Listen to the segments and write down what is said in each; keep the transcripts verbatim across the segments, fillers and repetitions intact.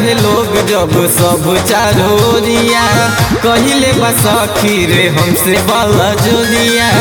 रहे लोग जब सब चारोरिया कहिले बस रे हमसे बला जोरिया।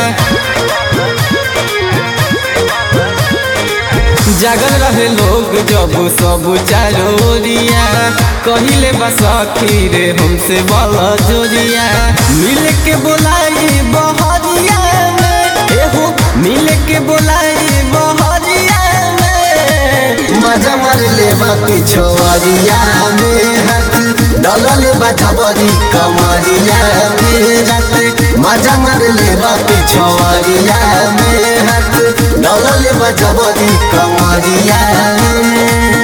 जागल रहे लोग जब सब चारोरिया कहिले बस रे हमसे बला जोरिया। मिल के बोलाई बहरिया में एहो मिल के बोलाई बहरिया में मजा मार ले पिछुआरिया में हाथ डलल बजबरी कमरिया में रात मजा मार ले पिछुआरिया में हाथ डलल बजबरी कमरिया में।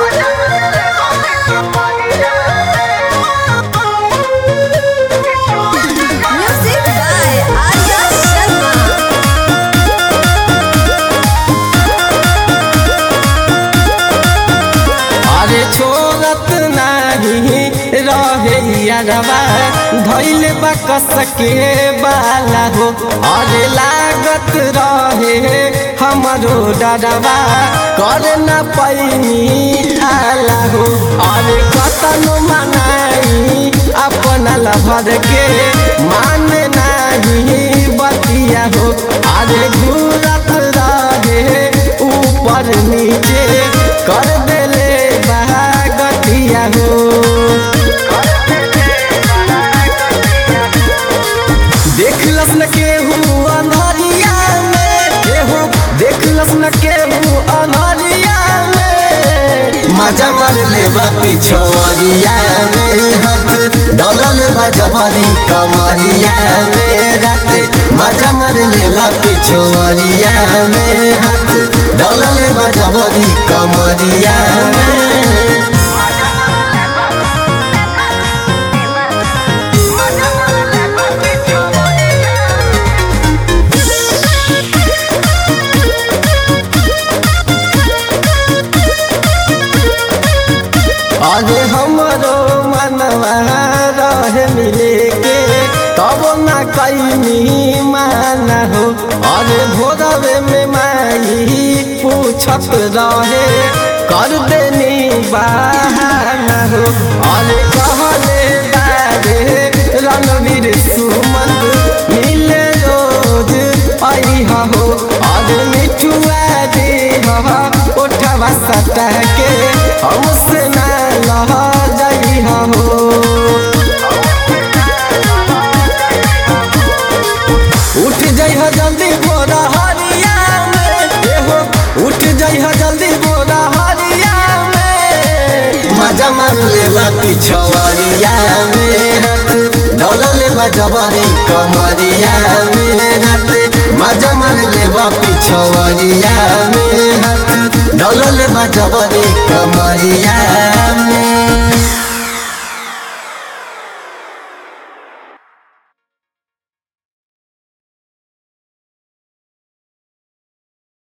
छोड़त नहीं रहे यारवा धैले बकस के बाला हो। अरे लागत रहे हमरो डरवा कर न पैनी आला हो। अरे कतनो मनाई अपना लभर के मान नहीं बतिया हो। अरे घूरत रहे ऊपर नीचे कर देले हो। देखलस न केहू अनहरिया में एहो देखलस न केहू अनहरिया में मजा मार ले पिछुआरिया में हाथ डलल बजबरी कमरिया में रात मजा मार ले पिछुआरिया में हाथ डलल बजबरी कमरिया में। अरे हमरो मनवा रहे मिले के तब न कैनी माना हो। अरे भोरवे में माई पूछत रहे कर देनी बहाना हो। अरे कहले बारे रणवीर सुमंत मिले रोज अइहा हो। अरे मिठुआ दे उठवा सटा के हमसे ना लहा जाई हो। उठ जाई हो जल्दी भोरा हरिया में एहो उठ जाई हो जल्दी भोरा हरिया में मजा मार ले पिछुआरिया में हाथ डलल बजबरी कमरिया में रात मजा मार ले पिछुआरिया में हाथ डलल बजबरी कमरिया।